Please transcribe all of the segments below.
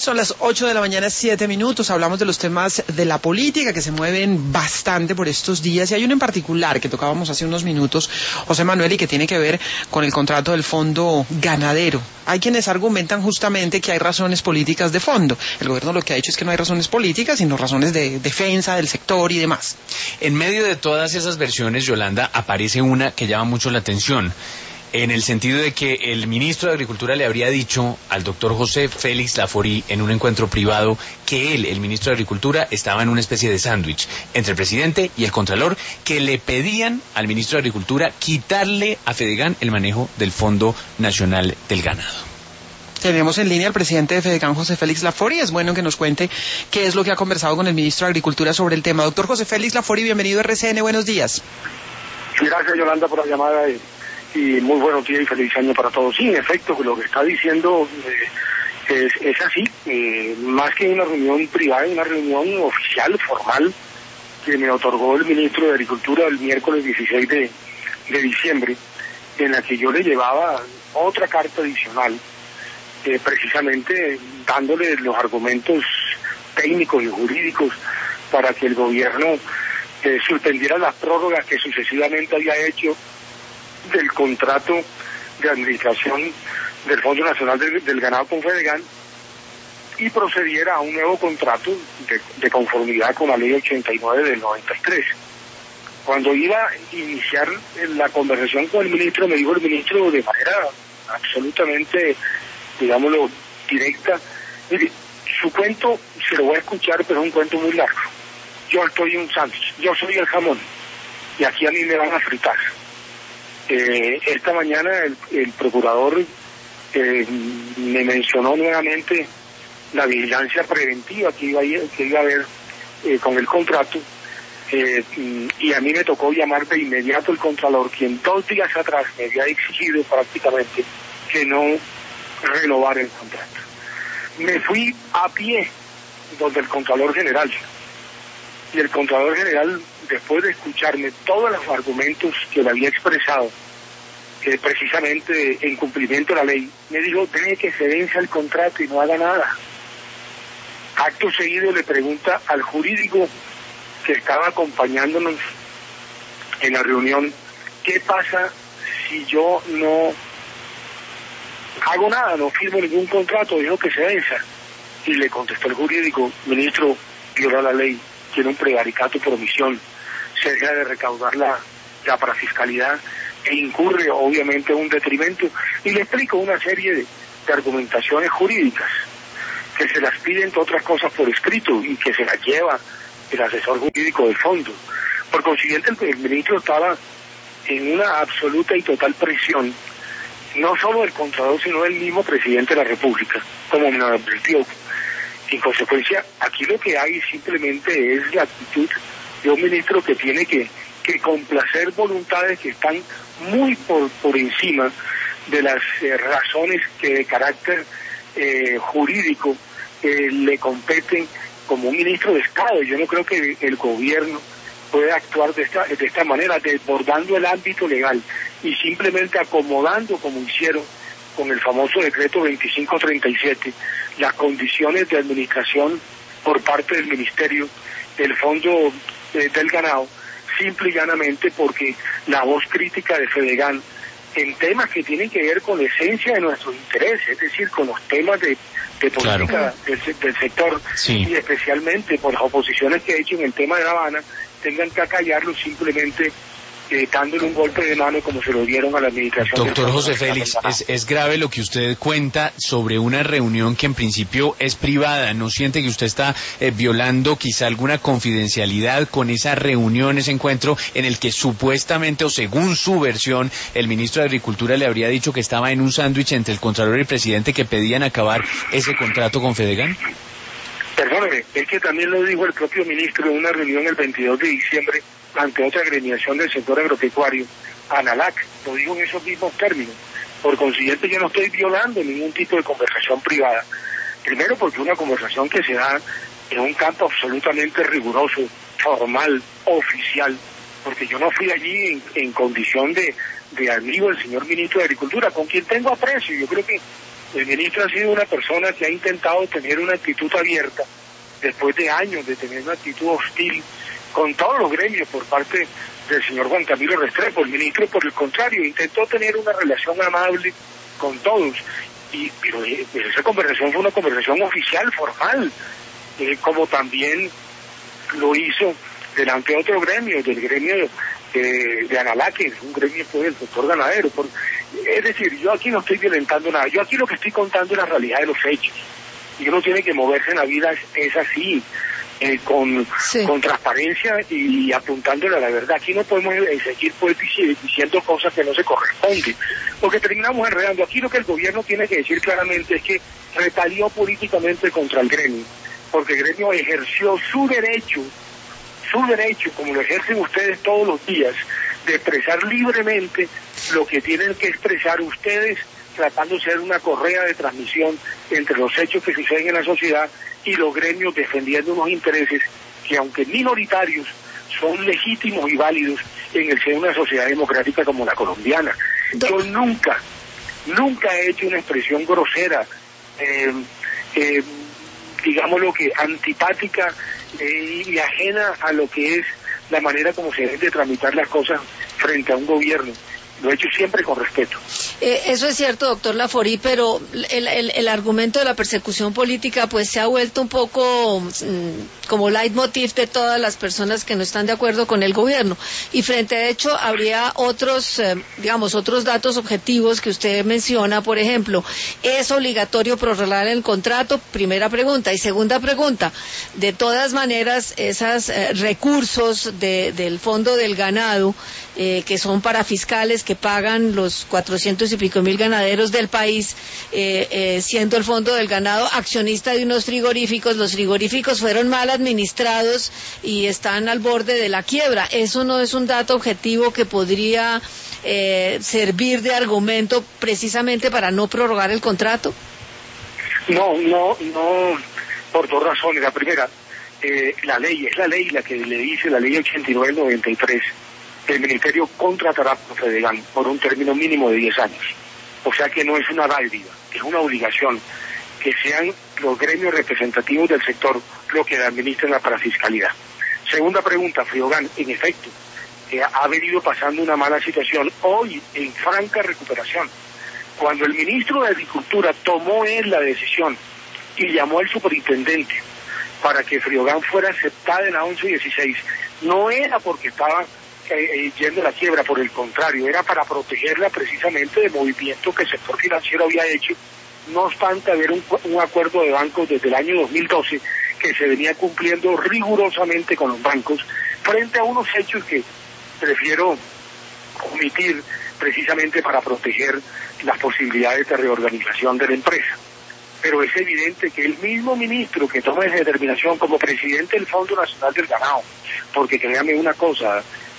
Son las 8 de la mañana, 7 minutos. Hablamos de los temas de la política que se mueven bastante por estos días. Y hay uno en particular que tocábamos hace unos minutos, José Manuel, y que tiene que ver con el contrato del fondo ganadero. Hay quienes argumentan justamente que hay razones políticas de fondo. El gobierno lo que ha dicho es que no hay razones políticas, sino razones de defensa del sector y demás. En medio de todas esas versiones, Yolanda, aparece una que llama mucho la atención, en el sentido de que el ministro de Agricultura le habría dicho al doctor José Félix Laforí en un encuentro privado que él, el ministro de Agricultura, estaba en una especie de sándwich entre el presidente y el contralor, que le pedían al ministro de Agricultura quitarle a Fedegan el manejo del Fondo Nacional del Ganado. Tenemos en línea al presidente de Fedegan, José Félix Laforí. Es bueno que nos cuente qué es lo que ha conversado con el ministro de Agricultura sobre el tema. Doctor José Félix Laforí, bienvenido a RCN, buenos días. Gracias, Yolanda, por la llamada y muy buenos días y feliz año para todos. Sí, en efecto, lo que está diciendo es así, más que una reunión privada, una reunión oficial, formal, que me otorgó el ministro de Agricultura el miércoles 16 de diciembre, en la que yo le llevaba otra carta adicional, precisamente dándole los argumentos técnicos y jurídicos para que el gobierno suspendiera las prórrogas que sucesivamente había hecho del contrato de administración del Fondo Nacional del Ganado con Fedegan y procediera a un nuevo contrato de conformidad con la Ley 89 del 93. Cuando iba a iniciar la conversación con el ministro, me dijo el ministro de manera absolutamente, digámoslo, directa: mire, su cuento se lo voy a escuchar, pero es un cuento muy largo. Yo estoy un sándwich, yo soy el jamón, y aquí a mí me van a fritar. Esta mañana el procurador me mencionó nuevamente la vigilancia preventiva que iba a haber con el contrato, y a mí me tocó llamar de inmediato el contralor, quien 2 días atrás me había exigido prácticamente que no renovara el contrato. Me fui a pie donde el contralor general, y el contralor general, después de escucharme todos los argumentos que le había expresado, precisamente en cumplimiento de la ley, me dijo: deje que se venza el contrato y no haga nada. Acto seguido le pregunta al jurídico que estaba acompañándonos en la reunión: ¿qué pasa si yo no hago nada, no firmo ningún contrato, dejo que se venza? Y le contestó el jurídico: ministro, viola la ley, tiene un prevaricato por omisión, se deja de recaudar la parafiscalidad e incurre obviamente en un detrimento. Y le explico una serie de argumentaciones jurídicas que se las pide, entre otras cosas, por escrito, y que se las lleva el asesor jurídico del fondo. Por consiguiente, el ministro estaba en una absoluta y total presión, no solo del contralor, sino del mismo presidente de la República, como me lo advirtió. En consecuencia, aquí lo que hay simplemente es la actitud de un ministro que tiene que complacer voluntades que están muy por encima de las razones que de carácter jurídico le competen como un ministro de Estado. Yo no creo que el gobierno pueda actuar de esta manera, desbordando el ámbito legal y simplemente acomodando, como hicieron con el famoso decreto 2537, las condiciones de administración por parte del Ministerio del Fondo del Ganado, simple y llanamente porque la voz crítica de Fedegan en temas que tienen que ver con la esencia de nuestros intereses, es decir, con los temas de política, claro, del sector, sí, y especialmente por las oposiciones que he hecho en el tema de La Habana, tengan que acallarlo simplemente dándole un golpe de mano como se lo dieron a la administración. Doctor José Félix, es grave lo que usted cuenta sobre una reunión que en principio es privada. ¿No siente que usted está violando quizá alguna confidencialidad con esa reunión, ese encuentro en el que supuestamente, o según su versión, el ministro de Agricultura le habría dicho que estaba en un sándwich entre el contralor y el presidente, que pedían acabar ese contrato con Fedegan? Perdóneme, es que también lo dijo el propio ministro en una reunión el 22 de diciembre ante otra agremiación del sector agropecuario, ANALAC, lo digo en esos mismos términos. Por consiguiente, yo no estoy violando ningún tipo de conversación privada. Primero, porque una conversación que se da en un campo absolutamente riguroso, formal, oficial, porque yo no fui allí en condición de amigo del señor ministro de Agricultura, con quien tengo aprecio. Yo creo que El ministro ha sido una persona que ha intentado tener una actitud abierta, después de años de tener una actitud hostil con todos los gremios por parte del señor Juan Camilo Restrepo. El ministro, por el contrario, intentó tener una relación amable con todos, pero esa conversación fue una conversación oficial, formal, como también lo hizo delante de otro gremio, del gremio de Analac, que es un gremio pues, del sector ganadero. Es decir, yo aquí no estoy violentando nada, yo aquí lo que estoy contando es la realidad de los hechos, y uno tiene que moverse en la vida es así, con transparencia y apuntándole a la verdad. Aquí no podemos seguir pues, diciendo cosas que no se corresponden, porque terminamos enredando. Aquí lo que el gobierno tiene que decir claramente es que retalió políticamente contra el gremio, porque el gremio ejerció su derecho, como lo ejercen ustedes todos los días, de expresar libremente lo que tienen que expresar ustedes, tratando de ser una correa de transmisión entre los hechos que suceden en la sociedad y los gremios defendiendo unos intereses que, aunque minoritarios, son legítimos y válidos en el seno de una sociedad democrática como la colombiana. Yo nunca he hecho una expresión grosera, digámoslo que antipática y ajena a lo que es la manera como se deben de tramitar las cosas frente a un gobierno. Lo he hecho siempre con respeto. Eso es cierto, doctor Laforí, pero el argumento de la persecución política pues se ha vuelto un poco como leitmotiv de todas las personas que no están de acuerdo con el gobierno. Y frente a hecho habría otros datos objetivos que usted menciona. Por ejemplo, ¿es obligatorio prorrogar el contrato? Primera pregunta. Y segunda pregunta, de todas maneras, esos recursos del Fondo del Ganado, que son para fiscales que pagan los 400 y pico mil ganaderos del país, siendo el Fondo del Ganado accionista de unos frigoríficos, los frigoríficos fueron mal administrados y están al borde de la quiebra. ¿Eso no es un dato objetivo que podría servir de argumento precisamente para no prorrogar el contrato? No, por dos razones. La primera, la ley la que le dice, la ley 89/93, el Ministerio contratará a Fedegan por un término mínimo de 10 años. O sea que no es una dádiva, es una obligación que sean los gremios representativos del sector los que administren la parafiscalidad. Segunda pregunta, Fedegan, en efecto, ha venido pasando una mala situación, hoy en franca recuperación. Cuando el ministro de Agricultura tomó él la decisión y llamó al superintendente para que Friogan fuera aceptada en la 1116, no era porque estaba yendo a la quiebra, por el contrario, era para protegerla precisamente del movimiento que el sector financiero había hecho, no obstante haber un acuerdo de bancos desde el año 2012 que se venía cumpliendo rigurosamente con los bancos, frente a unos hechos que prefiero omitir precisamente para proteger las posibilidades de reorganización de la empresa. Pero es evidente que el mismo ministro que toma esa determinación como presidente del Fondo Nacional del Ganado, porque créame una cosa,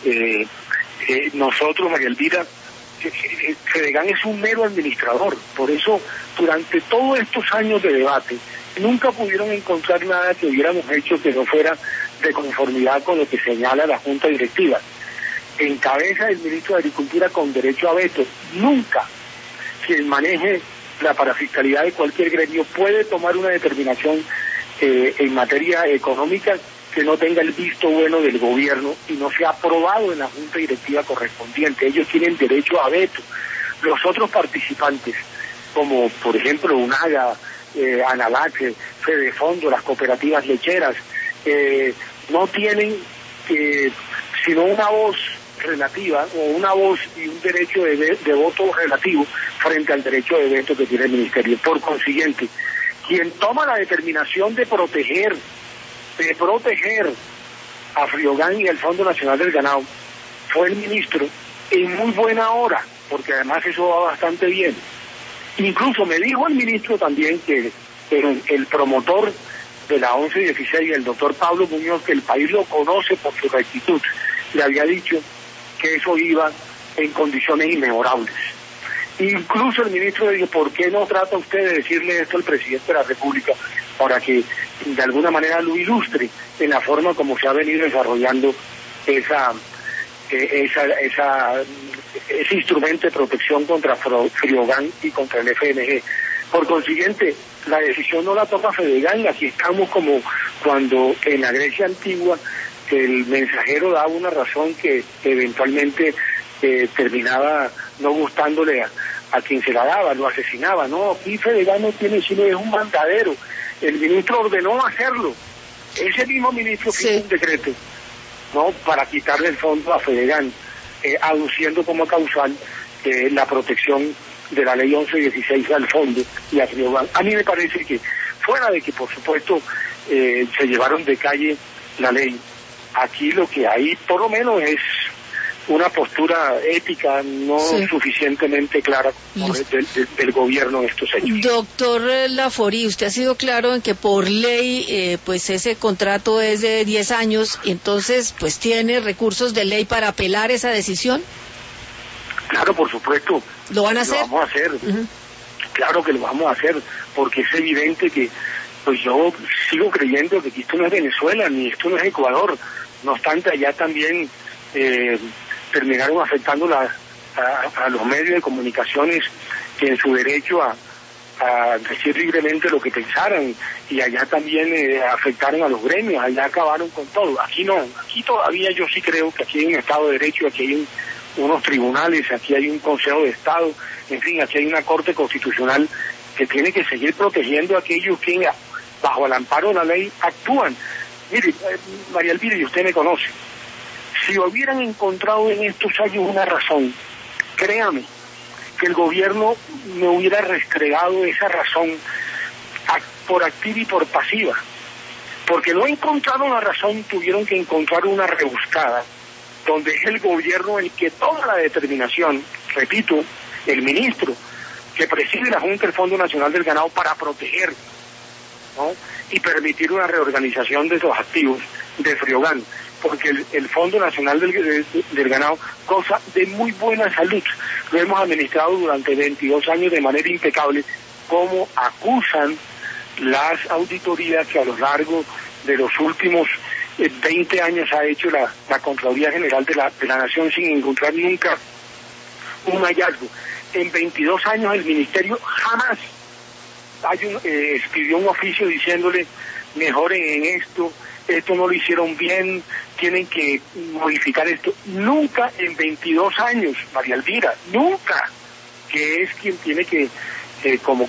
nosotros, María Elvira, Fedegan es un mero administrador, por eso durante todos estos años de debate nunca pudieron encontrar nada que hubiéramos hecho que no fuera de conformidad con lo que señala la Junta Directiva. Encabeza el ministro de Agricultura con derecho a veto. Nunca quien maneje la parafiscalidad de cualquier gremio puede tomar una determinación en materia económica que no tenga el visto bueno del gobierno y no sea aprobado en la Junta Directiva correspondiente. Ellos tienen derecho a veto. Los otros participantes, como por ejemplo UNAGA, Analac, Fedefondo, las cooperativas lecheras, no tienen sino una voz relativa o una voz y un derecho de voto relativo frente al derecho de veto que tiene el Ministerio. Por consiguiente, quien toma la determinación de proteger a Friogan y al Fondo Nacional del Ganado fue el ministro en muy buena hora, porque además eso va bastante bien. Incluso me dijo el ministro también que el promotor de la 1116, el doctor Pablo Muñoz, que el país lo conoce por su rectitud, le había dicho que eso iba en condiciones inmejorables. Incluso el ministro le dijo, ¿por qué no trata usted de decirle esto al presidente de la República para que de alguna manera lo ilustre en la forma como se ha venido desarrollando ese instrumento de protección contra Friogan y contra el FNG? Por consiguiente, la decisión no la toma Fedegan. Aquí estamos como cuando en la Grecia antigua el mensajero daba una razón que eventualmente terminaba no gustándole a quien se la daba, lo asesinaba. No, aquí Fedegan no tiene sino es un mandadero. El ministro ordenó hacerlo. Ese mismo ministro hizo un decreto, ¿no?, para quitarle el fondo a Fedegan, aduciendo como causal la protección de la ley 1116 al fondo y a Friogan. A mí me parece que, fuera de que por supuesto se llevaron de calle la ley, aquí lo que hay por lo menos es una postura ética no suficientemente clara del gobierno en estos hechos. Doctor Laforí, usted ha sido claro en que por ley pues ese contrato es de 10 años, y entonces pues tiene recursos de ley para apelar esa decisión. Claro, por supuesto. ¿Lo van a hacer? Lo vamos a hacer. Claro que lo vamos a hacer, porque es evidente que, pues yo sigo creyendo que esto no es Venezuela, ni esto no es Ecuador. No obstante, allá también terminaron afectando a los medios de comunicaciones que en su derecho a decir libremente lo que pensaran, y allá también afectaron a los gremios, allá acabaron con todo. Aquí no, aquí todavía yo sí creo que aquí hay un Estado de Derecho, aquí hay unos tribunales, aquí hay un Consejo de Estado, en fin, aquí hay una Corte Constitucional que tiene que seguir protegiendo a aquellos que bajo el amparo de la ley actúan. Mire, María Elvira, y usted me conoce, si hubieran encontrado en estos años una razón, créame, que el gobierno me hubiera restregado esa razón por activa y por pasiva, porque no encontraron la razón, tuvieron que encontrar una rebuscada, donde es el gobierno el que toma la determinación, repito, el ministro que preside la Junta del Fondo Nacional del Ganado para proteger, ¿no?, y permitir una reorganización de los activos de Friogan, porque el Fondo Nacional del Ganado goza de muy buena salud. Lo hemos administrado durante 22 años de manera impecable, como acusan las auditorías que a lo largo de los últimos 20 años ha hecho la Contraloría General de la Nación, sin encontrar nunca un hallazgo. En 22 años el Ministerio jamás escribió un oficio diciéndole mejoren en esto no lo hicieron bien, tienen que modificar esto. Nunca en 22 años, María Elvira, nunca, que es quien tiene que, como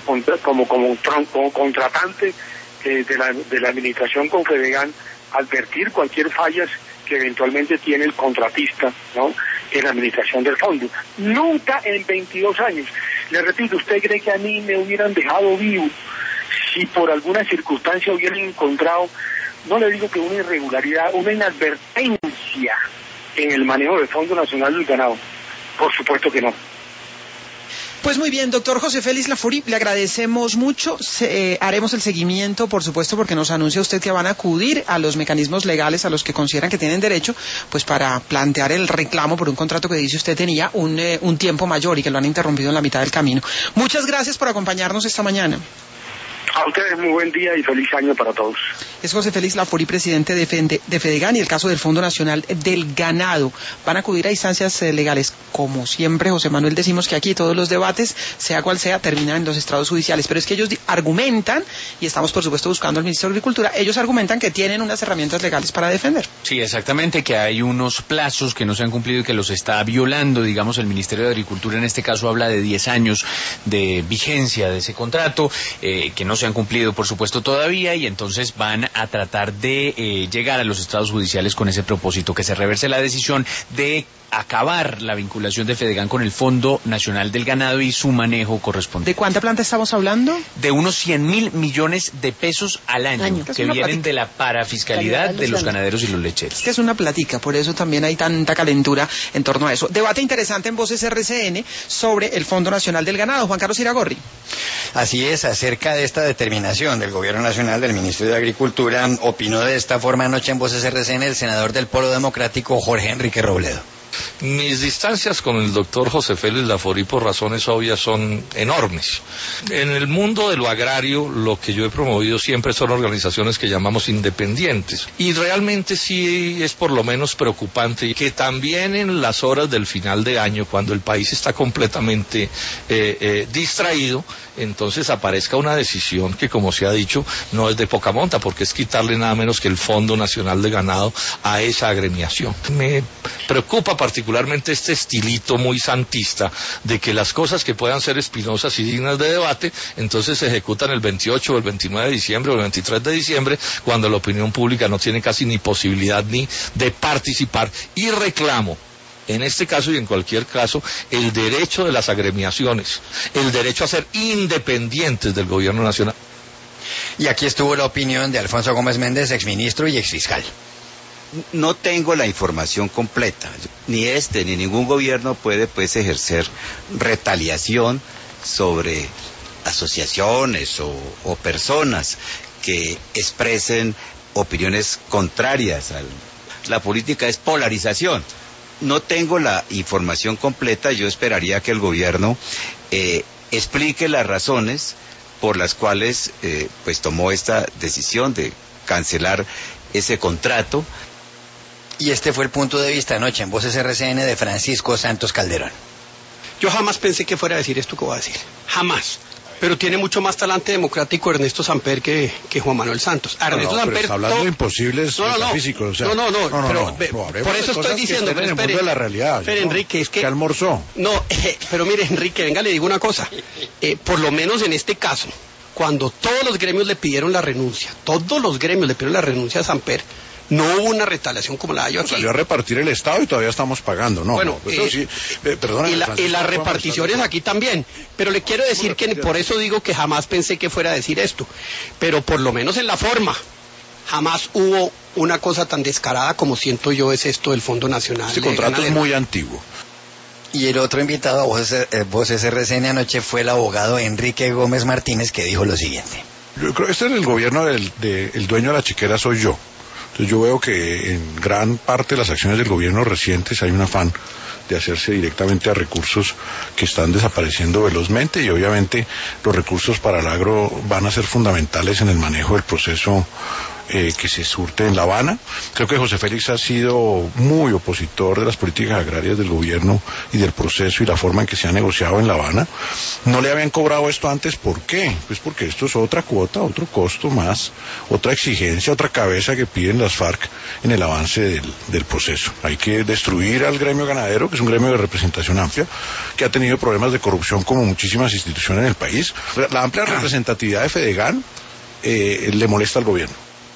contratante de la administración con Fedegan, advertir cualquier fallas que eventualmente tiene el contratista, ¿no?, en la administración del fondo. Nunca en 22 años. Le repito, ¿usted cree que a mí me hubieran dejado vivo si por alguna circunstancia hubieran encontrado, no le digo que una irregularidad, una inadvertencia en el manejo del Fondo Nacional del Ganado? Por supuesto que no. Pues muy bien, doctor José Félix Laforí, le agradecemos mucho. Haremos el seguimiento, por supuesto, porque nos anuncia usted que van a acudir a los mecanismos legales a los que consideran que tienen derecho, pues para plantear el reclamo por un contrato que dice usted tenía un tiempo mayor y que lo han interrumpido en la mitad del camino. Muchas gracias por acompañarnos esta mañana. A ustedes muy buen día y feliz año para todos. Es José Félix Laforí, presidente de Fedegan, y el caso del Fondo Nacional del Ganado. Van a acudir a instancias legales. Como siempre, José Manuel, decimos que aquí todos los debates, sea cual sea, terminan en los estrados judiciales. Pero es que ellos argumentan, y estamos por supuesto buscando al Ministro de Agricultura, ellos argumentan que tienen unas herramientas legales para defender. Sí, exactamente, que hay unos plazos que no se han cumplido y que los está violando, digamos, el Ministerio de Agricultura en este caso habla de 10 años de vigencia de ese contrato, que no se han cumplido, por supuesto, todavía, y entonces van a tratar de llegar a los estrados judiciales con ese propósito, que se reverse la decisión de acabar la vinculación de Fedegan con el Fondo Nacional del Ganado y su manejo correspondiente. ¿De cuánta planta estamos hablando? De unos 100.000 millones de pesos al año. Que vienen de la parafiscalidad de los ganaderos y los lecheros. Es que es una platica, por eso también hay tanta calentura en torno a eso. Debate interesante en Voces RCN sobre el Fondo Nacional del Ganado. Juan Carlos Iragorri. Así es, acerca de esta determinación del Gobierno Nacional, del Ministerio de Agricultura, opinó de esta forma anoche en Voces RCN el senador del Polo Democrático, Jorge Enrique Robledo. Mis distancias con el doctor José Félix Laforí, por razones obvias, son enormes. En el mundo de lo agrario, lo que yo he promovido siempre son organizaciones que llamamos independientes. Y realmente sí es por lo menos preocupante que también en las horas del final de año, cuando el país está completamente distraído, entonces aparezca una decisión que, como se ha dicho, no es de poca monta, porque es quitarle nada menos que el Fondo Nacional de Ganado a esa agremiación. Me preocupa particularmente este estilito muy santista de que las cosas que puedan ser espinosas y dignas de debate, entonces se ejecutan el 28 o el 29 de diciembre o el 23 de diciembre, cuando la opinión pública no tiene casi ni posibilidad ni de participar. Y reclamo, en este caso y en cualquier caso, el derecho de las agremiaciones, el derecho a ser independientes del gobierno nacional. Y aquí estuvo la opinión de Alfonso Gómez Méndez, exministro y exfiscal. No tengo la información completa. Ni este ni ningún gobierno puede pues ejercer retaliación sobre asociaciones o personas que expresen opiniones contrarias. La política es polarización. No tengo la información completa. Yo esperaría que el gobierno explique las razones por las cuales pues tomó esta decisión de cancelar ese contrato. Y este fue el punto de vista anoche en Voces RCN de Francisco Santos Calderón. Yo jamás pensé que fuera a decir esto que voy a decir, jamás. Pero tiene mucho más talante democrático Ernesto Samper que Juan Manuel Santos. Ernesto Samper, está hablando de imposibles metafísicos. O sea, por eso estoy diciendo, pero espere, de la realidad, espere, Enrique, es que almorzó. No, pero mire, Enrique, venga, le digo una cosa. Por lo menos en este caso, cuando todos los gremios le pidieron la renuncia, a Samper, no hubo una retaliación como la hay aquí. Salió a repartir el Estado y todavía estamos pagando, ¿no? Bueno, perdona, y las reparticiones aquí también. Pero le quiero decir que por eso digo que jamás pensé que fuera a decir esto. Pero por lo menos en la forma, jamás hubo una cosa tan descarada como siento yo es esto del Fondo Nacional. Este contrato es muy antiguo. Y el otro invitado a Voces RCN anoche fue el abogado Enrique Gómez Martínez, que dijo lo siguiente. Yo creo que este es el gobierno el dueño de la chiquera soy yo. Entonces yo veo que en gran parte de las acciones del gobierno recientes hay un afán de hacerse directamente a recursos que están desapareciendo velozmente, y obviamente los recursos para el agro van a ser fundamentales en el manejo del proceso que se surte en La Habana. Creo que José Félix ha sido muy opositor de las políticas agrarias del gobierno y del proceso y la forma en que se ha negociado en La Habana. No le habían cobrado esto antes, ¿por qué? Pues porque esto es otra cuota, otro costo más, otra exigencia, otra cabeza que piden las FARC en el avance del proceso. Hay que destruir al gremio ganadero, que es un gremio de representación amplia, que ha tenido problemas de corrupción como muchísimas instituciones en el país. La amplia representatividad de Fedegan le molesta al gobierno.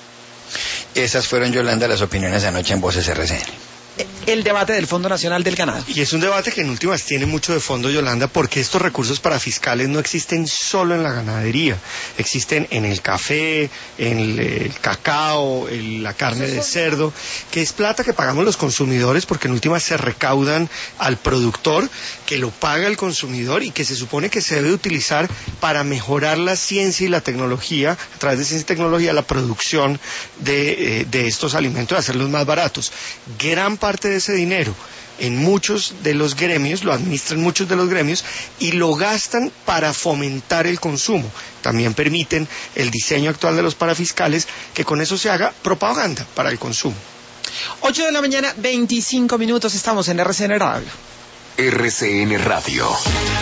Esas fueron, Yolanda, las opiniones de anoche en Voces RCN. El debate del Fondo Nacional del Ganado. Y es un debate que en últimas tiene mucho de fondo, Yolanda, porque estos recursos parafiscales no existen solo en la ganadería, existen en el café, en el cacao, en la carne de cerdo, que es plata que pagamos los consumidores, porque en últimas se recaudan al productor, que lo paga el consumidor y que se supone que se debe utilizar para mejorar la ciencia y la tecnología, a través de ciencia y tecnología, la producción de estos alimentos, de hacerlos más baratos. Gran parte de ese dinero en muchos de los gremios, lo administran muchos de los gremios y lo gastan para fomentar el consumo. También permiten el diseño actual de los parafiscales, que con eso se haga propaganda para el consumo. 8 de la mañana, 25 minutos, estamos en RCN Radio. RCN Radio.